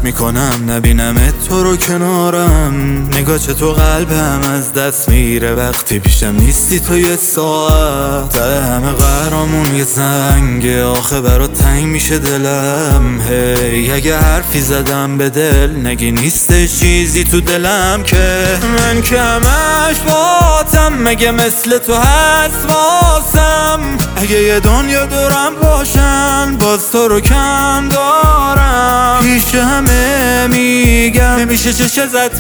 میکنم نبینم تو رو کنارم. نگاه تو قلبم از دست میره وقتی پیشم نیستی تو یه ساعت. ته همه قهرامون یه زنگه آخه برات تنگ میشه دلم. هی اگه حرفی زدم به دل نگی نیستش چیزی تو دلم که من که همش باتم. مگه مثل تو هست واسم؟ اگه یه دنیا دورم باشن باز تو رو کم دارم. پیش همه میگم نمیشه چش ازت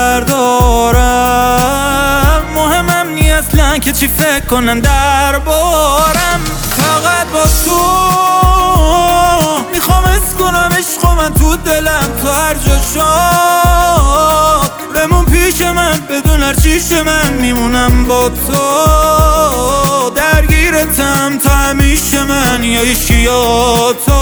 بردارم. مهمم نی اصلا که چی فکر کنن دربارم. فقط با تو میخوام حس کنم عشق من تو دلم. تو هر جا شاد بمون پیش من بدون هر چیش من میمونم با تو. درگیرتم تا همیشه من یا ایشی یا تو.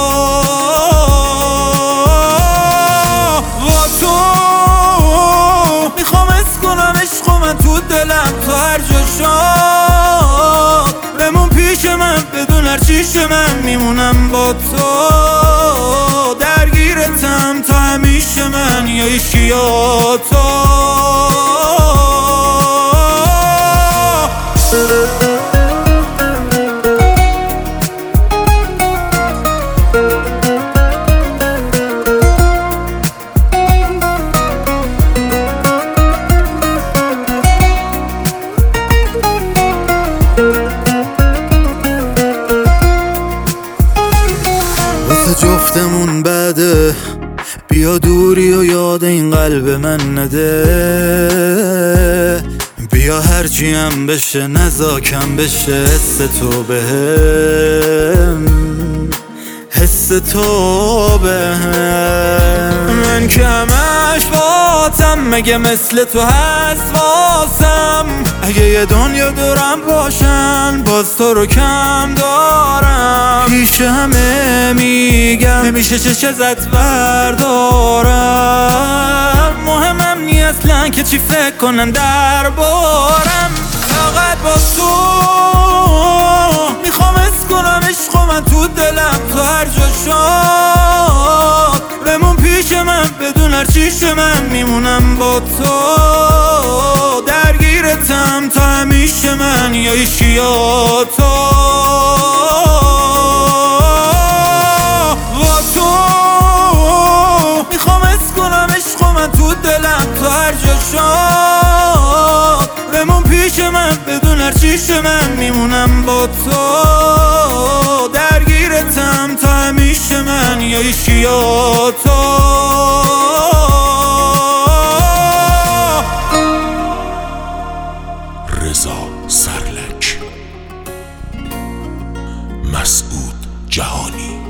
با تو میخوام حس کنم عشق من تو دلم. تو هر جا شاد بمون پیش من بدون هر چیش من میمونم با تو. درگیرتم تا همیشه من یا ایشی یا تو. جفتمون بده بیا دوری و یاد این قلب من نده. بیا هرچی هم بشه نزاکم بشه حس تو بهم. حس تو بهم. من که همش باتم. مگه مثل تو هست واسم؟ اگه یه دنیا دورم باشن باز تو رو کم دارم. پیش همه میگم نمیشه چش ازت بردارم. مهمم نی اصلا که چی فکر کنن دربارم. فقط با تو میخوام حس کنم عشق من تو دلم. تو هر جا شاد بمون پیش من بدون هر چیش من میمونم با تو. درگیرتم تا همیشه من یا ایشی یا تو. با تو میخوام حس کنم عشق من تو دلم. تو هر جا شاد بمون پیش من بدون هر چیش من میمونم با تو. درگیرتم تا همیشه من یا ایشی یا تو. رضا سرلک، مسعود جهانی.